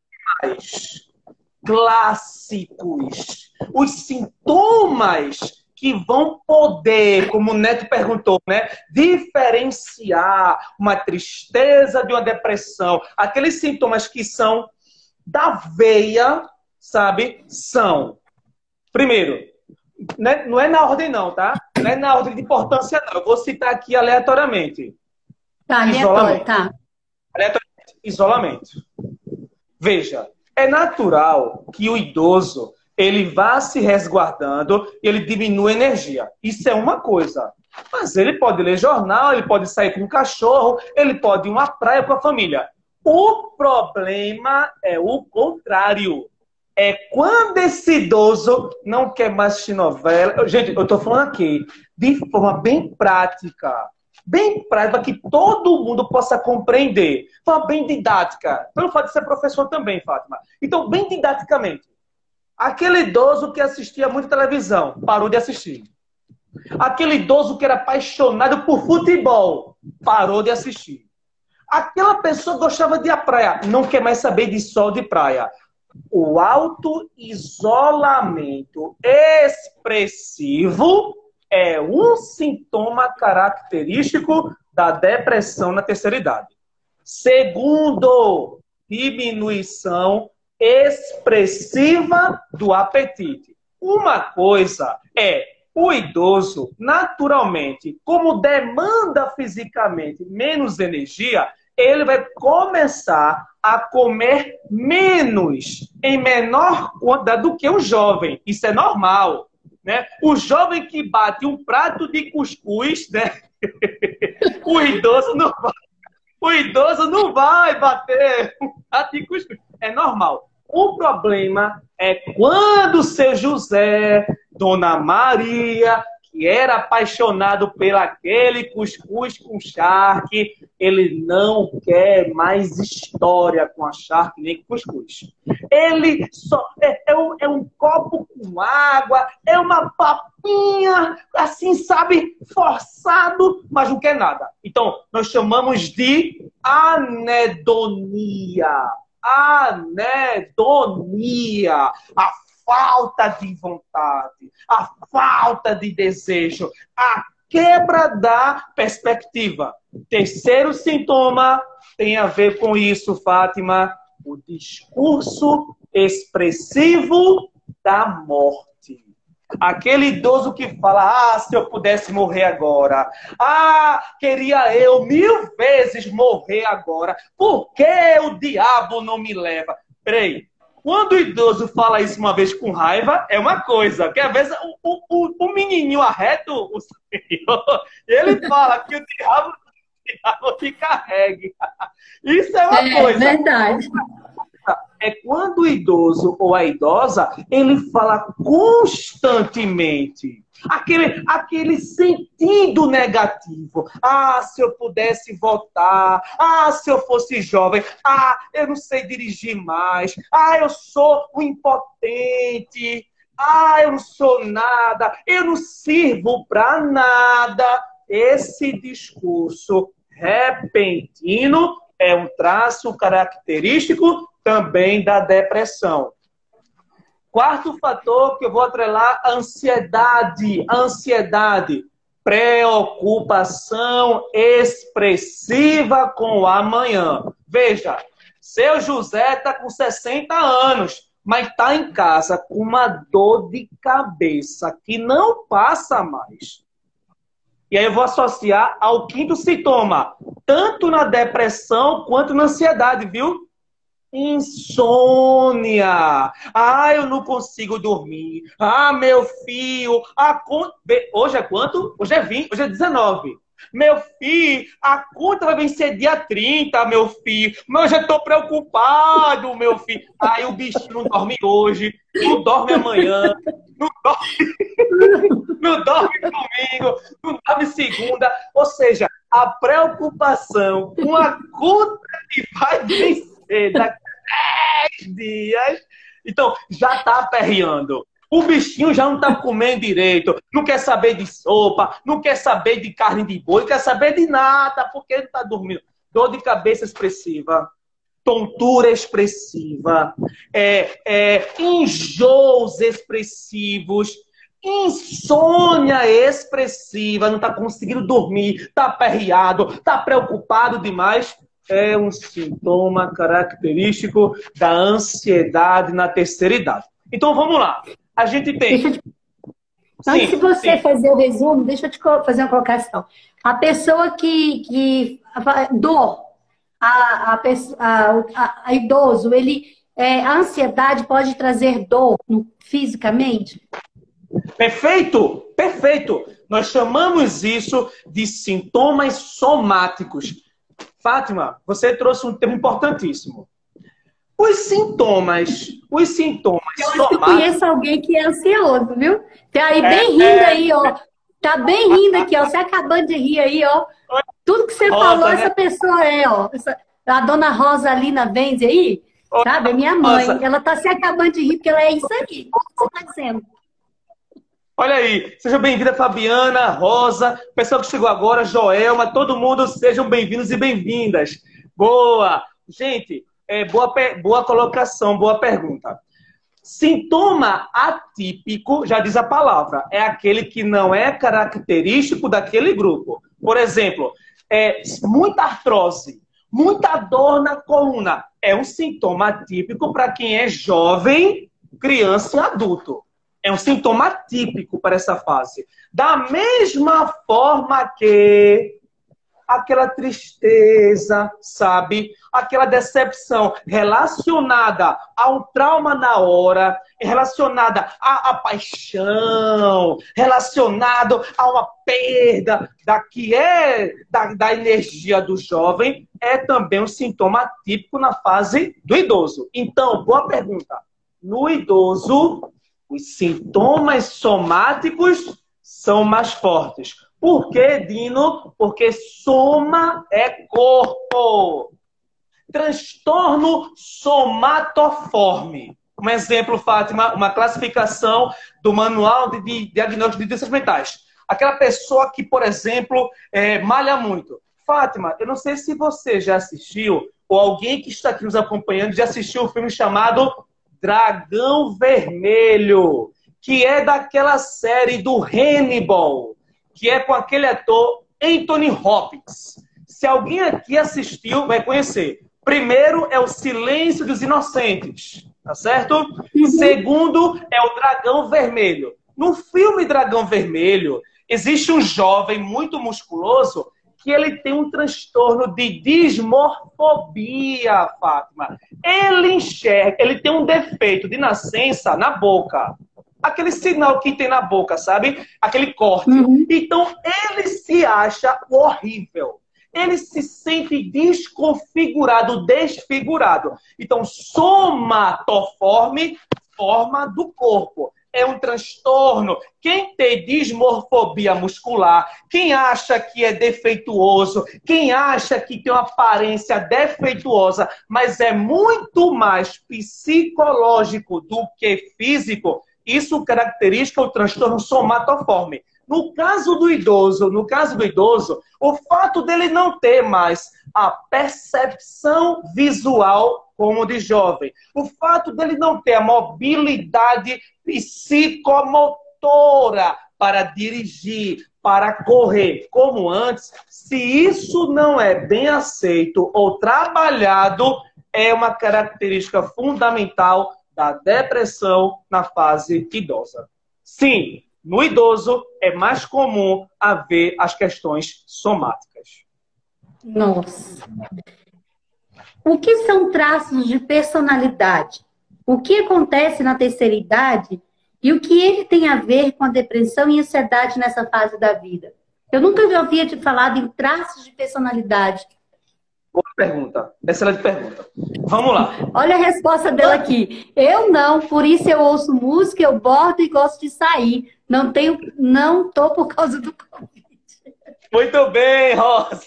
clássicos, os sintomas que vão poder, como o Neto perguntou, né, diferenciar uma tristeza de uma depressão. Aqueles sintomas que são da veia, sabe? São, primeiro, né, não é na ordem não, tá? Não é na ordem de importância não. Eu vou citar aqui aleatoriamente. Tá, isolamento. Tá. Aleatoriamente. Isolamento. Veja, é natural que o idoso ele vá se resguardando e ele diminui a energia. Isso é uma coisa. Mas ele pode ler jornal, ele pode sair com um cachorro, ele pode ir a uma praia com a família. O problema é o contrário. É quando esse idoso não quer mais assistir novela. Gente, eu estou falando aqui de forma bem prática. Bem prática, para que todo mundo possa compreender. De forma bem didática. Pelo fato de ser professor também, Fátima. Então, bem didaticamente. Aquele idoso que assistia muito televisão, parou de assistir. Aquele idoso que era apaixonado por futebol, parou de assistir. Aquela pessoa que gostava de ir à praia, não quer mais saber de sol de praia. O auto-isolamento expressivo é um sintoma característico da depressão na terceira idade. Segundo, diminuição expressiva do apetite. Uma coisa é o idoso, naturalmente, como demanda fisicamente menos energia, ele vai começar a comer menos, em menor quantidade do que o jovem. Isso é normal, né? O jovem que bate um prato de cuscuz, né? O idoso não vai bater um prato de cuscuz. É normal. O problema é quando o seu José, Dona Maria, que era apaixonado pelaquele cuscuz com charque, ele não quer mais história com a charque nem com cuscuz. Ele só é um copo com água, é uma papinha, assim, sabe, forçado, mas não quer nada. Então, nós chamamos de anedonia. anedonia, a falta de vontade, a falta de desejo, a quebra da perspectiva. Terceiro sintoma tem a ver com isso, Fátima, o discurso expressivo da morte. Aquele idoso que fala, se eu pudesse morrer agora. Queria eu 1000 vezes morrer agora. Por que o diabo não me leva? Peraí. Quando o idoso fala isso uma vez com raiva, é uma coisa. Porque às vezes o menininho arreta o Senhor, ele fala que o diabo te carregue. Isso é uma coisa. É verdade. É quando o idoso ou a idosa, ele fala constantemente aquele sentido negativo. Se eu pudesse voltar. Se eu fosse jovem. Eu não sei dirigir mais. Eu sou um impotente. Eu não sou nada. Eu não sirvo para nada. Esse discurso repentino é um traço característico também da depressão. Quarto fator que eu vou atrelar, ansiedade. Ansiedade. Preocupação expressiva com o amanhã. Veja, seu José está com 60 anos, mas está em casa com uma dor de cabeça que não passa mais. E aí eu vou associar ao quinto sintoma, tanto na depressão quanto na ansiedade, viu? Insônia. Eu não consigo dormir. Meu filho. Hoje é quanto? Hoje é 20, hoje é 19. Meu filho, a conta vai vencer dia 30, meu filho. Mas eu já estou preocupado, meu filho. O bichinho não dorme hoje, não dorme amanhã, não dorme domingo, não dorme segunda. Ou seja, a preocupação com a conta que vai vencer daqui a 10 dias. Então, já está aperreando. O bichinho já não está comendo direito. Não quer saber de sopa, não quer saber de carne de boi, não quer saber de nada, porque ele está dormindo. Dor de cabeça expressiva, tontura expressiva, enjoos expressivos, insônia expressiva, não está conseguindo dormir, está aperreado, está preocupado demais. É um sintoma característico da ansiedade na terceira idade. Então, vamos lá. A gente tem... Antes de você fazer o resumo, deixa eu te fazer uma colocação. A pessoa que dor, a idoso, a ansiedade pode trazer dor fisicamente? Perfeito, perfeito. Nós chamamos isso de sintomas somáticos. Fátima, você trouxe um tema importantíssimo. Os sintomas eu conheço alguém que é ansioso, viu? Tá aí bem rindo aí, ó. Tá bem rindo aqui, ó. Você acabando de rir aí, ó. Tudo que você falou, né? Essa pessoa ó. A dona Rosalina Benzi aí, sabe? É minha mãe. Ela tá se acabando de rir, porque ela é isso aqui. O que você tá dizendo? Olha aí. Seja bem-vinda, Fabiana, Rosa, pessoal que chegou agora, Joelma, todo mundo, sejam bem-vindos e bem-vindas. Boa! Gente, boa colocação, boa pergunta. Sintoma atípico, já diz a palavra, é aquele que não é característico daquele grupo. Por exemplo, muita artrose, muita dor na coluna. É um sintoma atípico para quem é jovem, criança e adulto. É um sintoma atípico para essa fase. Da mesma forma que aquela tristeza, sabe? Aquela decepção relacionada ao trauma na hora, relacionada à paixão, relacionado a uma perda da energia do jovem, é também um sintoma típico na fase do idoso. Então, boa pergunta. No idoso, os sintomas somáticos são mais fortes. Por quê, Dino? Porque soma é corpo. Transtorno somatoforme. Um exemplo, Fátima, uma classificação do Manual de Diagnóstico de Doenças Mentais. Aquela pessoa que, por exemplo, malha muito. Fátima, eu não sei se você já assistiu ou alguém que está aqui nos acompanhando já assistiu um filme chamado Dragão Vermelho, que é daquela série do Hannibal, que é com aquele ator Anthony Hopkins. Se alguém aqui assistiu, vai conhecer. Primeiro é O Silêncio dos Inocentes, tá certo? Segundo é o Dragão Vermelho. No filme Dragão Vermelho, existe um jovem muito musculoso que ele tem um transtorno de dismorfobia, Fátima. Ele enxerga, ele tem um defeito de nascença na boca. Aquele sinal que tem na boca, sabe? Aquele corte. Então, ele se acha horrível. Ele se sente desconfigurado, desfigurado. Então, somatoforme, forma do corpo. É um transtorno. Quem tem dismorfobia muscular, quem acha que é defeituoso, quem acha que tem uma aparência defeituosa, mas é muito mais psicológico do que físico, isso caracteriza o transtorno somatoforme. No caso do idoso, o fato dele não ter mais a percepção visual como de jovem, o fato dele não ter a mobilidade psicomotora para dirigir, para correr como antes, se isso não é bem aceito ou trabalhado, é uma característica fundamental da depressão na fase idosa. Sim, no idoso é mais comum haver as questões somáticas. Nossa. O que são traços de personalidade? O que acontece na terceira idade e o que ele tem a ver com a depressão e ansiedade nessa fase da vida? Eu nunca havia te falado em traços de personalidade. Boa pergunta. Excelente pergunta. Vamos lá. Olha a resposta dela aqui. Eu não, por isso eu ouço música, eu bordo e gosto de sair. Não tô por causa do Covid. Muito bem, Rosa.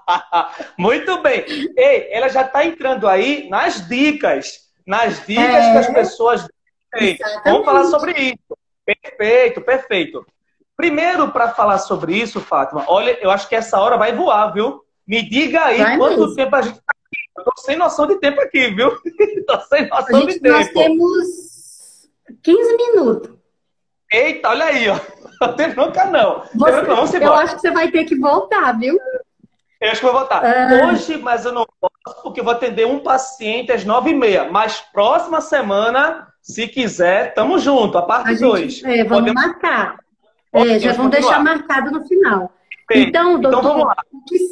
Muito bem. Ei, ela já está entrando aí nas dicas. Nas dicas que as pessoas têm. Vamos falar sobre isso. Perfeito, perfeito. Primeiro, para falar sobre isso, Fátima, olha, eu acho que essa hora vai voar, viu? Me diga aí quanto tempo a gente está aqui. Eu tô sem noção de tempo aqui, viu? Tô sem noção de tempo. Nós temos 15 minutos. Eita, olha aí, ó. Não tem bronca, não. Eu acho que você vai ter que voltar, viu? Eu acho que vou voltar. Hoje, mas eu não posso, porque eu vou atender um paciente às 9h30. Mas próxima semana, se quiser, tamo junto. A parte 2. Vamos marcar. Já vão deixar marcado no final. Perfeito. Então, doutor, vamos lá.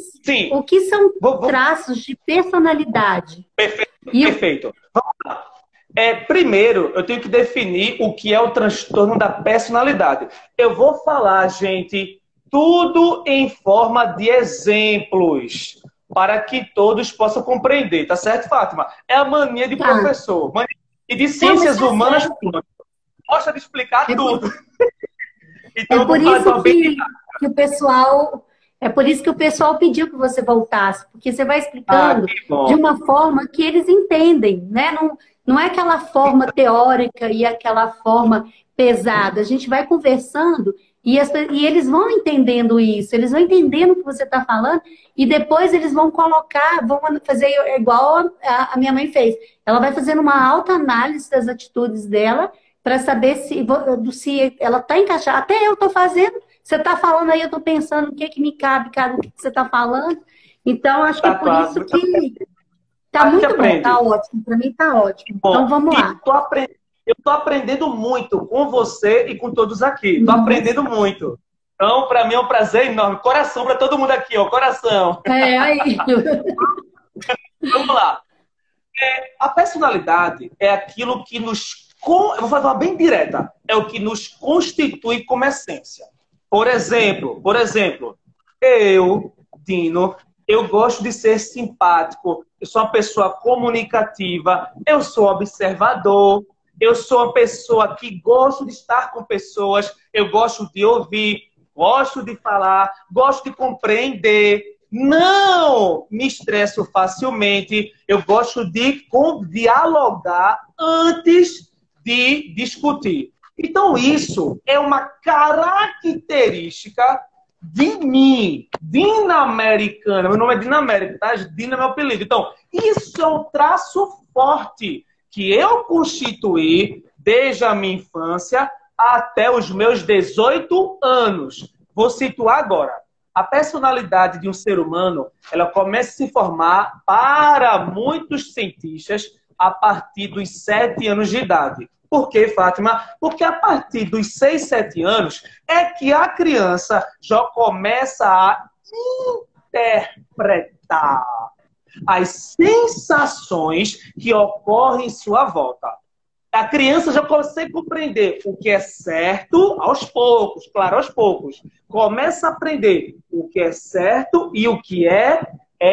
O que são traços de personalidade? Perfeito. Vamos lá. Primeiro, eu tenho que definir o que é o transtorno da personalidade. Eu vou falar, gente, tudo em forma de exemplos, para que todos possam compreender, tá certo, Fátima? É a mania de professor. Mania de ciências humanas, gosta de explicar tudo. Então, por isso que o pessoal... É por isso que o pessoal pediu que você voltasse, porque você vai explicando de uma forma que eles entendem, né? Não é aquela forma teórica e aquela forma pesada. A gente vai conversando e eles vão entendendo isso, eles vão entendendo o que você está falando e depois eles vão colocar, vão fazer igual a minha mãe fez. Ela vai fazendo uma autoanálise das atitudes dela para saber se ela está encaixada. Até eu estou fazendo. Você está falando aí, eu estou pensando o que me cabe, cara, o que você está falando. Então, acho que é por isso que está muito bom, está ótimo. Para mim está ótimo. Então, vamos lá. Eu estou aprendendo muito com você e com todos aqui. Estou aprendendo muito. Então, para mim é um prazer enorme. Coração para todo mundo aqui, ó. Coração. Aí. Vamos lá. A personalidade é aquilo que nos... Eu vou falar uma bem direta. É o que nos constitui como essência. Por exemplo, eu, Dino, eu gosto de ser simpático, eu sou uma pessoa comunicativa, eu sou observador, eu sou uma pessoa que gosto de estar com pessoas, eu gosto de ouvir, gosto de falar, gosto de compreender, não me estresso facilmente, eu gosto de dialogar antes de discutir. Então, isso é uma característica de mim, Dina Americana. Meu nome é Dina América, tá? Dina é meu apelido. Então, isso é um traço forte que eu constituí desde a minha infância até os meus 18 anos. Vou situar agora. A personalidade de um ser humano, ela começa a se formar para muitos cientistas a partir dos 7 anos de idade. Por quê, Fátima? Porque a partir dos 6, 7 anos é que a criança já começa a interpretar as sensações que ocorrem em sua volta. A criança já consegue compreender o que é certo aos poucos, claro, aos poucos. Começa a aprender o que é certo e o que é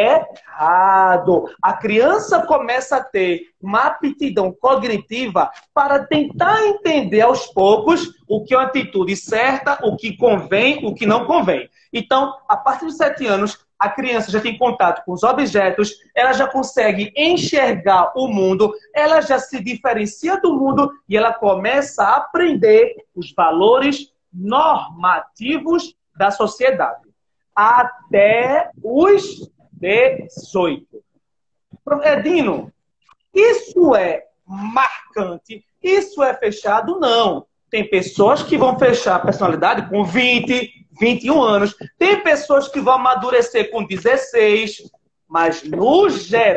errado. A criança começa a ter uma aptidão cognitiva para tentar entender aos poucos o que é uma atitude certa, o que convém, o que não convém. Então, a partir dos 7 anos, a criança já tem contato com os objetos, ela já consegue enxergar o mundo, ela já se diferencia do mundo e ela começa a aprender os valores normativos da sociedade. Até os 18. Dino, isso é marcante? Isso é fechado? Não. Tem pessoas que vão fechar a personalidade com 20, 21 anos. Tem pessoas que vão amadurecer com 16. Mas, no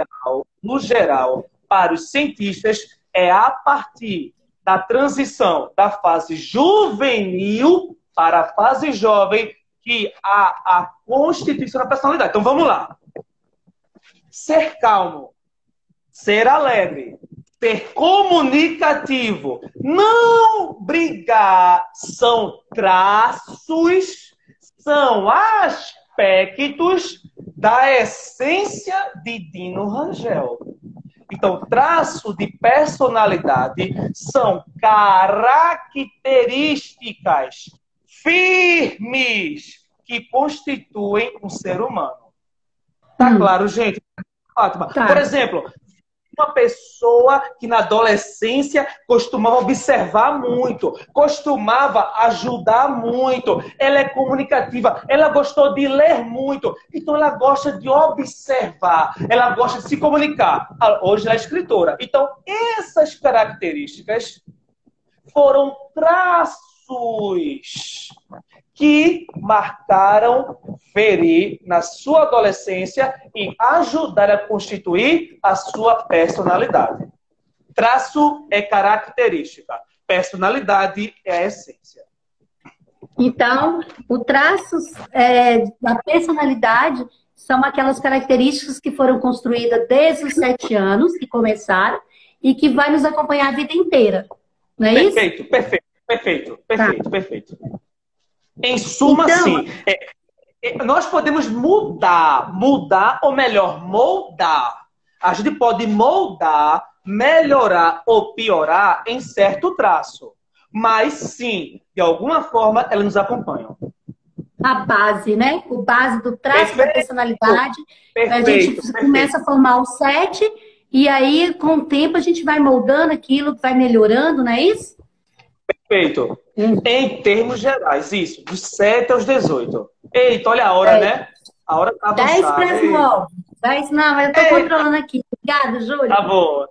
geral, para os cientistas, é a partir da transição da fase juvenil para a fase jovem que há a constituição da personalidade. Então, vamos lá. Ser calmo, ser alegre, ser comunicativo, não brigar, são traços, são aspectos da essência de Dino Rangel. Então, traço de personalidade são características firmes que constituem um ser humano. Tá claro, gente? Fátima. Tá. Por exemplo, uma pessoa que na adolescência costumava observar muito, costumava ajudar muito, ela é comunicativa, ela gostou de ler muito, então ela gosta de observar, ela gosta de se comunicar. Hoje ela é escritora. Então, essas características foram traços que marcaram ferir na sua adolescência e ajudaram a constituir a sua personalidade. Traço é característica, personalidade é a essência. Então, o traço da personalidade são aquelas características que foram construídas desde os 7 anos, que começaram, e que vai nos acompanhar a vida inteira. Não é isso? Perfeito. Em suma, então, sim. Nós podemos mudar, ou melhor, moldar. A gente pode moldar, melhorar ou piorar em certo traço. Mas, sim, de alguma forma, elas nos acompanham. A base, né? O base do traço da personalidade. A gente começa a formar o 7 e aí, com o tempo, a gente vai moldando aquilo, vai melhorando, não é isso? Perfeito. Em termos gerais, isso. Dos 7 aos 18. Eita, olha a hora, né? A hora tá avançada. 10 para as 9. 10, não, mas eu tô controlando aqui. Obrigada, Júlia. Tá bom.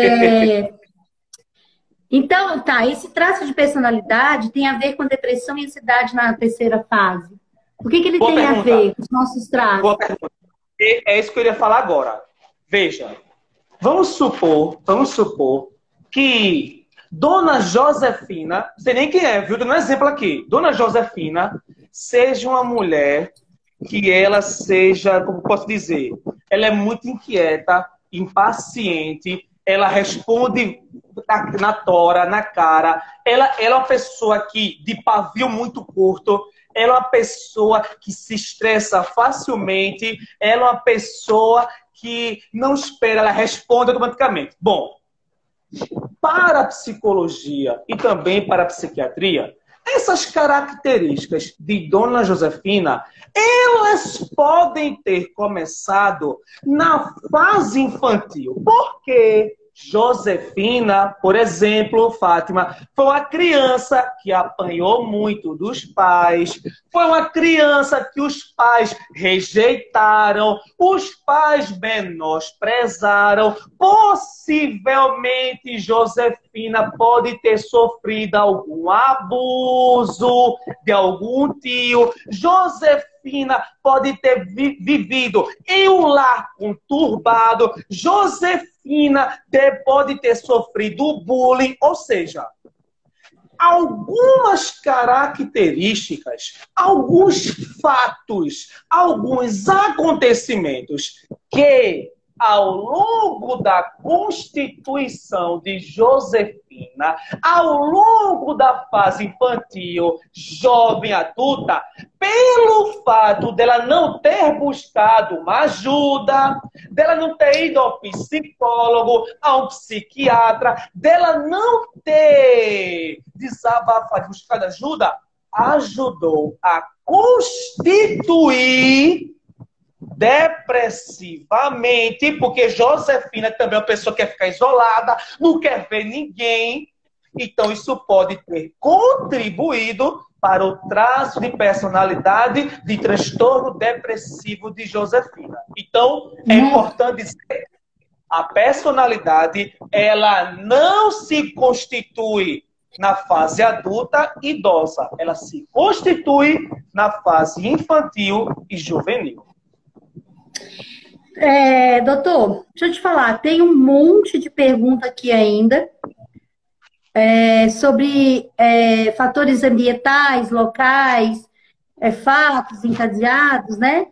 Então, tá, esse traço de personalidade tem a ver com depressão e ansiedade na terceira fase. O que ele tem a ver com os nossos traços? Boa pergunta. É isso que eu iria falar agora. Veja, vamos supor que Dona Josefina, não sei nem quem é, viu? Dou um exemplo aqui. Dona Josefina seja uma mulher que ela seja, como posso dizer, ela é muito inquieta, impaciente, ela responde na tora, na cara. Ela é uma pessoa que de pavio muito curto, ela é uma pessoa que se estressa facilmente, ela é uma pessoa que não espera, ela responde automaticamente. Bom, para a psicologia e também para a psiquiatria, essas características de Dona Josefina, elas podem ter começado na fase infantil. Por quê? Josefina, por exemplo, Fátima, foi uma criança que apanhou muito dos pais, foi uma criança que os pais rejeitaram, os pais menosprezaram. Possivelmente, Josefina pode ter sofrido algum abuso de algum tio. Josefina pode ter vivido em um lar conturbado. Josefina pode ter sofrido bullying, ou seja, algumas características, alguns fatos, alguns acontecimentos que ao longo da constituição de Josefina, ao longo da fase infantil, jovem, adulta, pelo fato dela não ter buscado uma ajuda, dela não ter ido ao psicólogo, ao psiquiatra, dela não ter desabafado, buscado ajuda, ajudou a constituir depressivamente, porque Josefina também é uma pessoa que quer ficar isolada, não quer ver ninguém. Então, isso pode ter contribuído para o traço de personalidade de transtorno depressivo de Josefina. Então, é importante dizer que a personalidade, ela não se constitui na fase adulta e idosa. Ela se constitui na fase infantil e juvenil. Doutor, deixa eu te falar, tem um monte de pergunta aqui ainda sobre fatores ambientais, locais, fatos encadeados, né?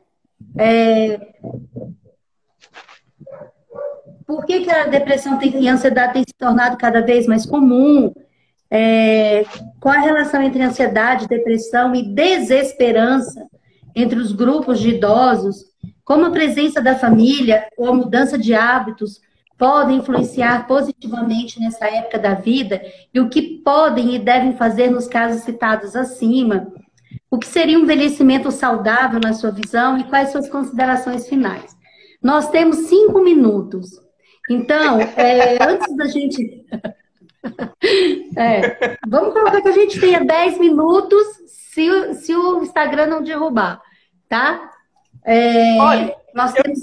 Por que a depressão e a ansiedade têm se tornado cada vez mais comum? Qual a relação entre ansiedade, depressão e desesperança entre os grupos de idosos? Como a presença da família ou a mudança de hábitos podem influenciar positivamente nessa época da vida e o que podem e devem fazer nos casos citados acima? O que seria um envelhecimento saudável na sua visão e quais suas considerações finais? Nós temos 5 minutos. Então, antes da gente... vamos colocar que a gente tenha 10 minutos se o Instagram não derrubar, tá? Olha, nós temos...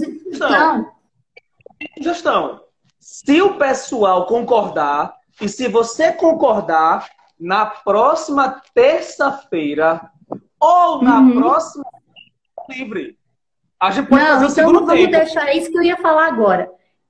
Sugestão. Se o pessoal concordar, e se você concordar, na próxima terça-feira ou na próxima livre, a gente pode fazer o segundo tempo. Vamos deixar isso que eu ia falar agora.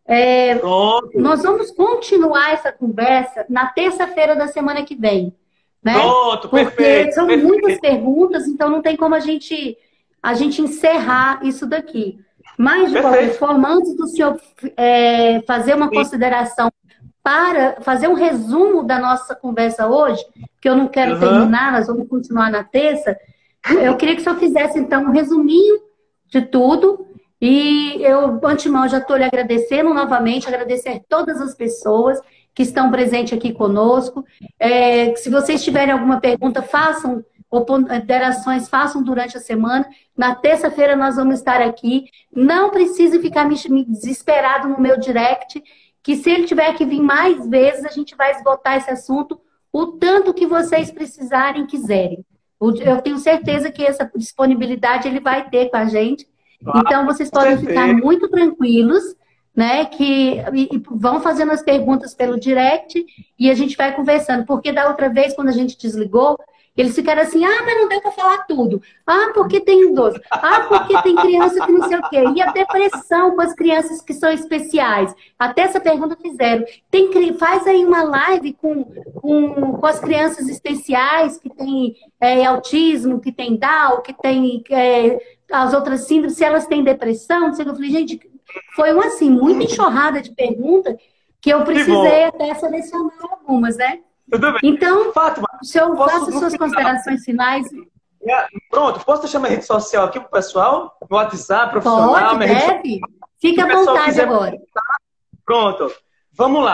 Nós vamos continuar essa conversa na terça-feira da semana que vem. Né? Pronto, porque perfeito. São muitas perguntas, então não tem como a gente encerrar isso daqui. Mas, de qualquer forma, antes do senhor fazer uma consideração para fazer um resumo da nossa conversa hoje, que eu não quero terminar, nós vamos continuar na terça, eu queria que o senhor fizesse, então, um resuminho de tudo. E eu, de antemão, já estou lhe agradecendo novamente, agradecer todas as pessoas que estão presentes aqui conosco. Se vocês tiverem alguma pergunta, façam, ou ponderações, façam durante a semana. Na terça-feira nós vamos estar aqui. Não precise ficar me desesperado no meu direct, que se ele tiver que vir mais vezes, a gente vai esgotar esse assunto o tanto que vocês precisarem e quiserem. Eu tenho certeza que essa disponibilidade ele vai ter com a gente. Então, vocês podem ficar muito tranquilos, né? E vão fazendo as perguntas pelo direct e a gente vai conversando. Porque da outra vez, quando a gente desligou, eles ficaram assim, mas não deu para falar tudo. Porque tem idoso. Porque tem criança que não sei o quê. E a depressão com as crianças que são especiais. Até essa pergunta fizeram. Faz aí uma live com as crianças especiais que têm autismo, que tem Down, que tem as outras síndromes, se elas têm depressão. Não sei o que. Eu falei, gente, foi muita enxurrada de perguntas que eu precisei até selecionar algumas, né? Tudo bem. Então, Fátima, se eu faço suas considerações finais. Pronto, posso deixar minha rede social aqui pro pessoal? No WhatsApp, profissional? Pode, deve. Fique à vontade agora. Pronto, vamos lá.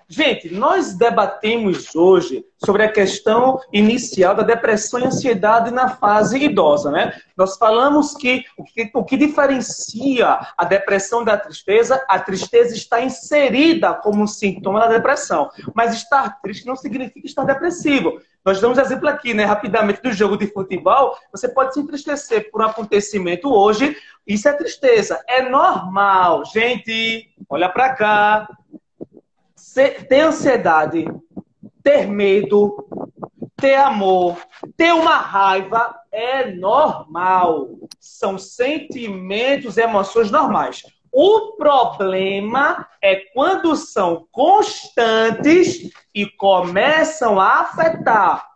Gente, nós debatemos hoje sobre a questão inicial da depressão e ansiedade na fase idosa, né? Nós falamos que o que diferencia a depressão da tristeza, a tristeza está inserida como um sintoma da depressão. Mas estar triste não significa estar depressivo. Nós damos exemplo aqui, né, rapidamente, do jogo de futebol. Você pode se entristecer por um acontecimento hoje. Isso é tristeza. É normal. Gente, olha pra cá. Ter ansiedade, ter medo, ter amor, ter uma raiva é normal. São sentimentos e emoções normais. O problema é quando são constantes e começam a afetar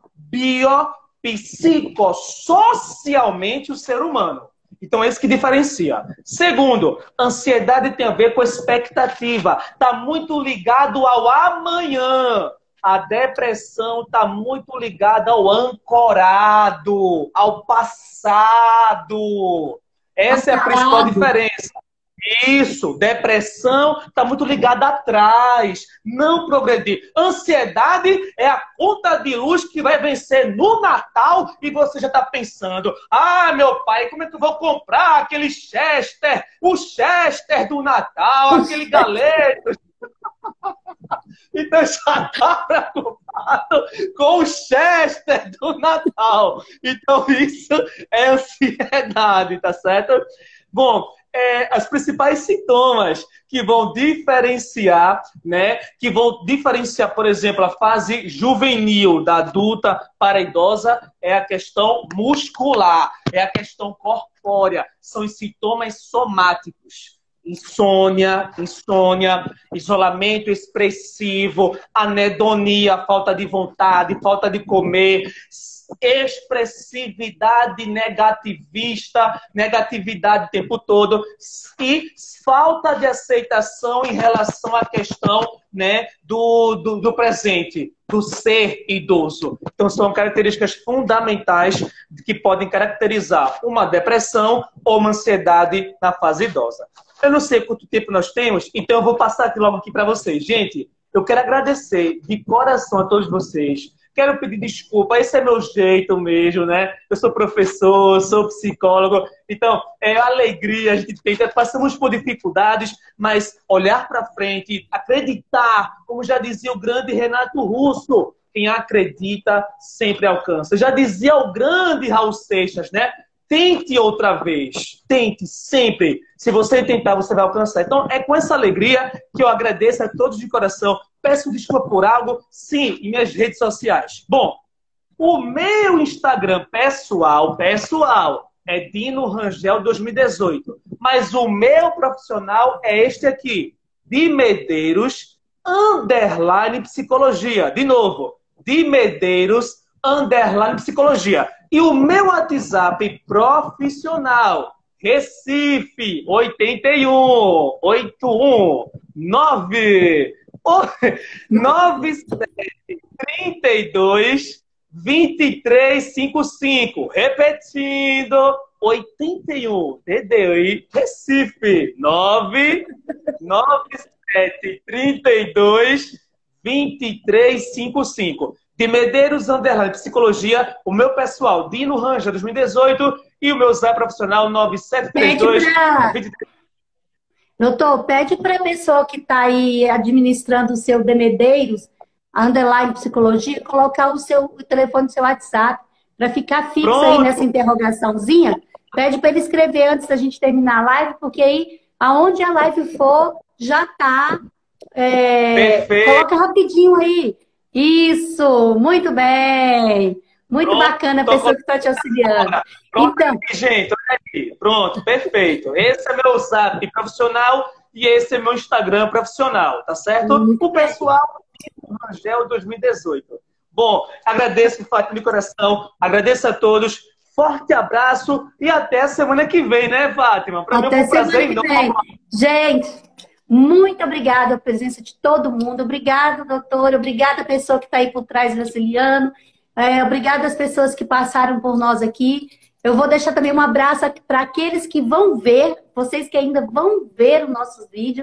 psicossocialmente o ser humano. Então, é isso que diferencia. Segundo, ansiedade tem a ver com expectativa. Está muito ligado ao amanhã. A depressão está muito ligada ao ancorado, ao passado. Essa é a principal diferença. Isso, depressão está muito ligada atrás, não progredir. Ansiedade é a conta de luz que vai vencer no Natal e você já está pensando: ah, meu pai, como é que eu vou comprar aquele Chester, o Chester do Natal, aquele galeto? Então já está preocupado com o Chester do Natal. Então isso é ansiedade, tá certo? Bom, as principais sintomas que vão diferenciar, né? Que vão diferenciar, por exemplo, a fase juvenil da adulta para a idosa é a questão muscular, é a questão corpórea, são os sintomas somáticos. Insônia, isolamento expressivo, anedonia, falta de vontade, falta de comer, expressividade negativista, negatividade o tempo todo e falta de aceitação em relação à questão, né, do presente, do ser idoso. Então são características fundamentais que podem caracterizar uma depressão ou uma ansiedade na fase idosa. Eu não sei quanto tempo nós temos, então eu vou passar aqui logo aqui para vocês. Gente, eu quero agradecer de coração a todos vocês. Quero pedir desculpa, esse é meu jeito mesmo, né? Eu sou professor, sou psicólogo, então é alegria, a gente tenta, passamos por dificuldades, mas olhar para frente, acreditar, como já dizia o grande Renato Russo, quem acredita sempre alcança. Já dizia o grande Raul Seixas, né? Tente outra vez, tente sempre. Se você tentar, você vai alcançar. Então, é com essa alegria que eu agradeço a todos de coração. Peço desculpa por algo, sim, em minhas redes sociais. Bom, o meu Instagram pessoal é Dino Rangel 2018. Mas o meu profissional é este aqui, de Medeiros, _psicologia. De novo, de Medeiros, _psicologia. E o meu WhatsApp profissional, Recife, 819 9732 2355. Repetindo, 81 DDI Recife 99732 2355. De Medeiros _psicologia, o meu pessoal Dino Ranja 2018 e o meu Zé profissional 9732 23. Doutor, pede para a pessoa que está aí administrando o seu Demedeiros, _psicologia, colocar o telefone do seu WhatsApp para ficar fixo. Pronto. Aí nessa interrogaçãozinha. Pede para ele escrever antes da gente terminar a live, porque aí, aonde a live for, já está. Coloca rapidinho aí. Isso, muito bem. Muito bacana a pessoa que está te auxiliando. Pronto, então, aqui, gente, olha aqui. Pronto, perfeito. Esse é meu WhatsApp profissional e esse é meu Instagram profissional, tá certo? O pessoal Rangel 2018. Bom, agradeço, Fátima, de coração. Agradeço a todos. Forte abraço e até a semana que vem, né, Fátima? Para mim é um prazer enorme. Gente, muito obrigada pela presença de todo mundo. Obrigada, doutora. Obrigada, pessoa que está aí por trás, Graciliano. Obrigada às pessoas que passaram por nós aqui. Eu vou deixar também um abraço para aqueles que vão ver, vocês que ainda vão ver os nossos vídeos.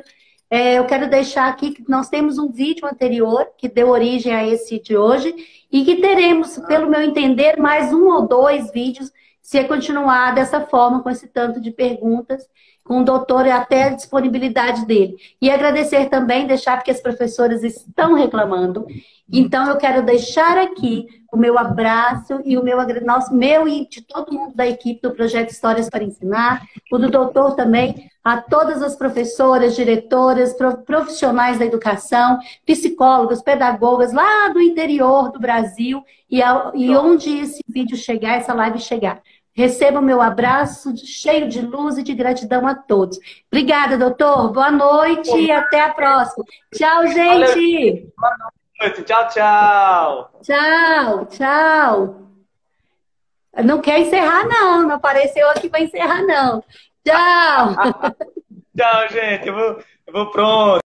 eu quero deixar aqui que nós temos um vídeo anterior que deu origem a esse de hoje e que teremos, pelo meu entender, mais um ou dois vídeos se continuar dessa forma, com esse tanto de perguntas, com o doutor e até a disponibilidade dele. E agradecer também, deixar porque as professoras estão reclamando. Então, eu quero deixar aqui o meu abraço e o meu e de todo mundo da equipe do Projeto Histórias para Ensinar, o do doutor também, a todas as professoras, diretoras, profissionais da educação, psicólogos, pedagogas lá do interior do Brasil e onde esse vídeo chegar, essa live chegar. Receba o meu abraço cheio de luz e de gratidão a todos. Obrigada, doutor. Boa noite e até a próxima. Tchau, gente. Boa noite. Tchau, tchau. Tchau, tchau. Não quer encerrar, não. Não apareceu aqui para encerrar, não. Tchau. Tchau, gente. Eu vou pronto.